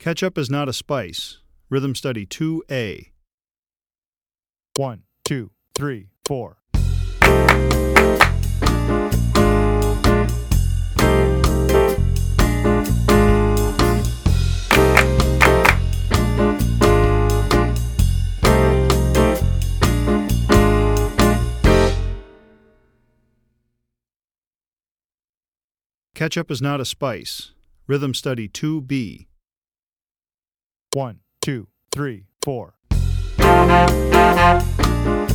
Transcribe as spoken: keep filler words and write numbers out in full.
Ketchup is not a spice. Rhythm Study two A. One, two, three, four. Ketchup is not a spice. Rhythm Study two B. One, two, three, four.